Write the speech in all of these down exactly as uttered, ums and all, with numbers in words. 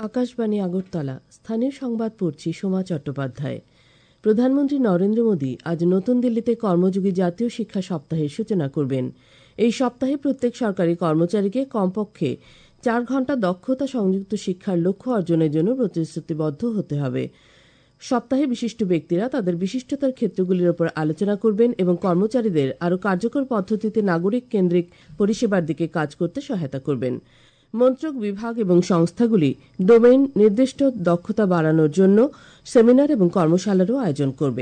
আকাশবাণী আগরতলা। স্থানীয় সংবাদ পড়ছি সোমা চট্টোপাধ্যায়। প্রধানমন্ত্রী নরেন্দ্র মোদী আজ নতুন দিল্লিতে কর্মযোগী জাতীয় শিক্ষা সপ্তাহের সূচনা করবেন। এই সপ্তাহে প্রত্যেক সরকারি কর্মচারীকে কমপক্ষে চার ঘণ্টা দক্ষতা সংযুক্ত শিক্ষার লক্ষ্য অর্জনের জন্য প্রতিশ্রুতিবদ্ধ হতে হবে। সপ্তাহে বিশিষ্ট ব্যক্তিরা তাদের বিশিষ্টতার ক্ষেত্রগুলির উপর আলোচনা করবেন এবং কর্মচারীদের আরও কার্যকর পদ্ধতিতে নাগরিক কেন্দ্রিক পরিষেবার দিকে কাজ করতে সহায়তা করবেন। মন্ত্রক, বিভাগ এবং সংস্থাগুলি ডোমেইন নির্দিষ্ট দক্ষতা বাড়ানোর জন্য সেমিনার এবং কর্মশালারও আয়োজন করবে।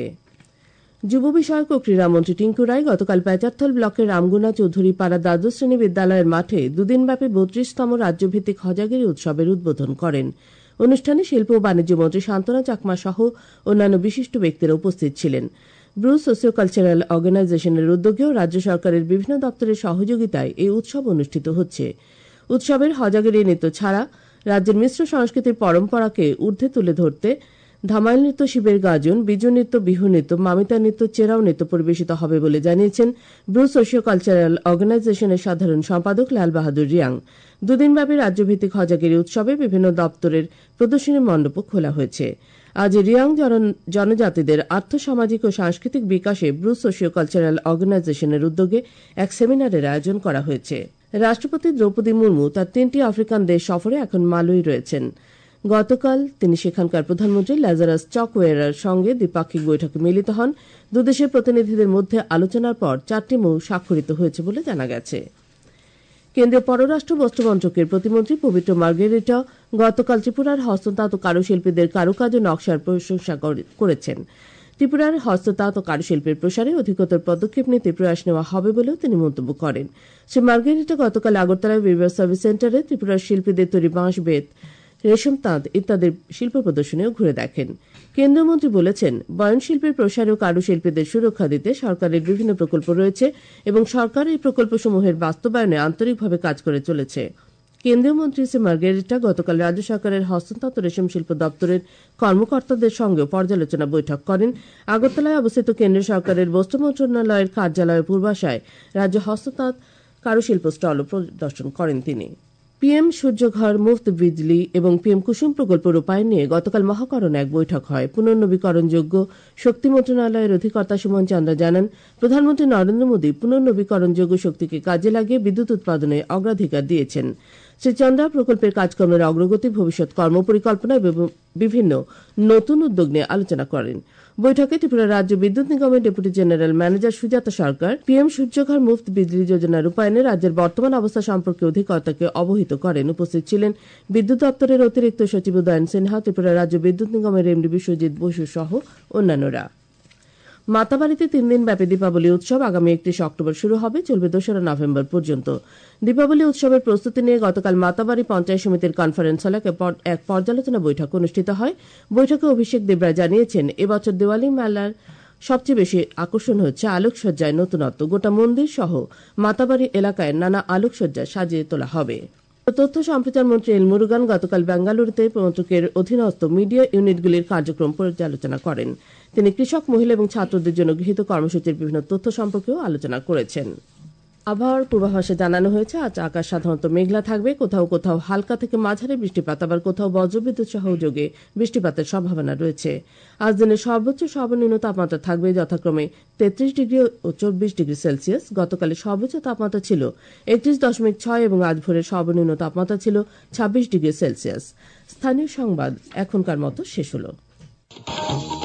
যুব বিষয়ক ও ক্রীড়ামন্ত্রী টিঙ্কু রায় গতকাল পেচারথল ব্লকের রামগুনা চৌধুরী পাড়া দ্বাদশ শ্রেণী বিদ্যালয়ের মাঠে দুদিনব্যাপী বত্রিশতম রাজ্যভিত্তিক হজাগিরি উৎসবের উদ্বোধন করেন। অনুষ্ঠানে শিল্প ও বাণিজ্য মন্ত্রী শান্তনা চাকমা সহ অন্যান্য বিশিষ্ট ব্যক্তিরা উপস্থিত ছিলেন। ব্রু সোশিও কালচারাল অর্গানাইজেশনের উদ্যোগে ও রাজ্য সরকারের বিভিন্ন দপ্তরের সহযোগিতায় এই উৎসব অনুষ্ঠিত হচ্ছে। উৎসবের হজাগিরি নৃত্য ছাড়া রাজ্যের মিশ্র সংস্কৃতির পরম্পরাকে ঊর্ধ্বে তুলে ধরতে ধামাইল নৃত্য, শিবের গাজন, বিজু নৃত্য, বিহু নৃত্য, মামিতা নৃত্য, চেরাও নৃত্য পরিবেশিত হবে বলে জানিয়েছেন ব্রু সোশিও কালচারাল অর্গানাইজেশনের সাধারণ সম্পাদক লাল বাহাদুর রিয়াং। দুদিনব্যাপী রাজ্যভিত্তিক হজাগিরি উৎসবে বিভিন্ন দপ্তরের প্রদর্শনী মণ্ডপও খোলা হয়েছে। আজ রিয়াং জনজাতিদের আর্থসামাজিক ও সাংস্কৃতিক বিকাশে ব্রু সোশিও কালচারাল অর্গানাইজেশনের উদ্যোগে এক সেমিনারের আয়োজন করা হয়েছে। রাষ্ট্রপতি দ্রৌপদী মুর্মু তার তিনটি আফ্রিকান দেশ সফরে এখন মালুই রয়েছেন। গতকাল তিনি সেখানকার প্রধানমন্ত্রী ল্যাজারাস চকওয়েরার সঙ্গে দ্বিপাক্ষিক বৈঠকে মিলিত হন। দুদেশের প্রতিনিধিদের মধ্যে আলোচনার পর চারটি মৌ স্বাক্ষরিত হয়েছে বলে জানা গেছে। কেন্দ্রীয় পররাষ্ট্র বস্ত্র মন্ত্রকের প্রতিমন্ত্রী পবিত্র মার্গেরিটা গতকাল ত্রিপুরার হস্ততাঁত ও কারুশিল্পীদের কারুকাজ ও নকশার প্রশংসা করেছেন। ত্রিপুরার হস্ততাঁত ও কারুশিল্পের প্রসারে অধিকতর পদক্ষেপ নিতে প্রয়াস নেওয়া হবে বলেও তিনি মন্তব্য করেন। শ্রী মার্গেরিটা গতকাল আগরতলায় উইভার সার্ভিস সেন্টারে ত্রিপুরার শিল্পীদের তৈরি বাঁশ, বেত, রেশম তাঁত ইত্যাদির শিল্প প্রদর্শনীও ঘুরে দেখেন। কেন্দ্রীয় মন্ত্রী বলেছেন, বয়নশিল্পের প্রসার ও কারুশিল্পীদের সুরক্ষা দিতে সরকারের বিভিন্ন প্রকল্প রয়েছে এবং সরকার এই প্রকল্পসমূহের বাস্তবায়নে আন্তরিকভাবে কাজ করে চলেছে। কেন্দ্রীয় মন্ত্রী শ্রী মার্গেরিটা গতকাল রাজ্য সরকারের হস্ততাঁত রেশম শিল্প দপ্তরের কর্মকর্তাদের সঙ্গেও পর্যালোচনা বৈঠক করেন। আগরতলায় অবস্থিত কেন্দ্রীয় সরকারের বস্ত্র মন্ত্রণালয়ের কার্যালয়ের পূর্বাশায় রাজ্য হস্ততাঁত কারুশিল্প স্টলও পরিদর্শন করেন তিনি। পিএম সূর্যঘর মুফত বিজলি এবং পিএম কুসুম প্রকল্প রূপায়ণ নিয়ে গতকাল মহাকরণে এক বৈঠক হয়। পুনর্নবীকরণযোগ্য শক্তি মন্ত্রণালয়ের অধিকর্তা সুমন চন্দ্র জানান, প্রধানমন্ত্রী নরেন্দ্র মোদী পুনর্নবীকরণযোগ্য শক্তিকে কাজে লাগিয়ে বিদ্যুৎ উৎপাদনে অগ্রাধিকার দিয়েছেন। শ্রী চন্দ্রা প্রকল্পের কাজকর্মের অগ্রগতি, ভবিষ্যৎ কর্মপরিকল্পনা এবং বিভিন্ন নতুন উদ্যোগ নিয়ে আলোচনা করেন। বৈঠকে ত্রিপুরা রাজ্য বিদ্যুৎ নিগমের deputy general manager Sujata Sarkar PM Suryaghar Muft Bijli Yojana রূপায়ণে রাজ্যের বর্তমান অবস্থা সম্পর্কে অধিকর্তাকে অবহিত করেন। উপস্থিত ছিলেন বিদ্যুৎ দপ্তরের অতিরিক্ত সচিব উদয়ন সিনহা, ত্রিপুরা রাজ্য বিদ্যুৎ নিগমের এমডি বিশ্বজিৎ বসু সহ অন্যান্যরা। মাতাবাড়িতে তিন দিন ব্যাপী দীপাবলি উৎসব আগামী একত্রিশ অক্টোবর শুরু হবে, চলবে দোসরা নভেম্বর পর্যন্ত। দীপাবলি উৎসবের প্রস্তুতি নিয়ে গতকাল মাতাবাড়ি পঞ্চায়েত সমিতির কনফারেন্স হলে এক পর্যালোচনা বৈঠক অনুষ্ঠিত হয়। বৈঠকে অভিষেক দেবরায় জানিয়েছেন, এবছর দেওয়ালি মেলার সবচেয়ে বেশি আকর্ষণ হচ্ছে আলোকসজ্জায় নতুনত্ব। গোটা মন্দির সহ মাতাবাড়ি এলাকায় নানা আলোকসজ্জা সাজিয়ে তোলা হবে। তথ্য সম্প্রচার মন্ত্রী এল মুরুগান গতকাল বেঙ্গালুরুতে মন্ত্রকের অধীনস্থ মিডিয়া ইউনিটগুলির কার্যক্রম পর্যালোচনা করেন। তিনি কৃষক, মহিলা এবং ছাত্রদের জন্য গৃহীত কর্মসূচির বিভিন্ন তথ্য সম্পর্কেও আলোচনা করেছেন। আবহাওয়ার পূর্বাভাসে জানানো হয়েছে, আজ আকাশ সাধারণত মেঘলা থাকবে। কোথাও কোথাও হালকা থেকে মাঝারি বৃষ্টিপাত, আবার কোথাও বজ্রবিদ্যুৎ সহযোগে বৃষ্টিপাতের সম্ভাবনা রয়েছে। আজ দিনের সর্বোচ্চ সর্বনিম্ন তাপমাত্রা থাকবে যথাক্রমে তেত্রিশ ডিগ্রি ও চব্বিশ ডিগ্রি সেলসিয়াস। গতকালের সর্বোচ্চ তাপমাত্রা ছিল একত্রিশ দশমিক ছয় এবং আজ ভোরের সর্বনিম্ন তাপমাত্রা ছিল ছাব্বিশ ডিগ্রি সেলসিয়াস। স্থানীয় সংবাদ এখনকার মতো শেষ হলো।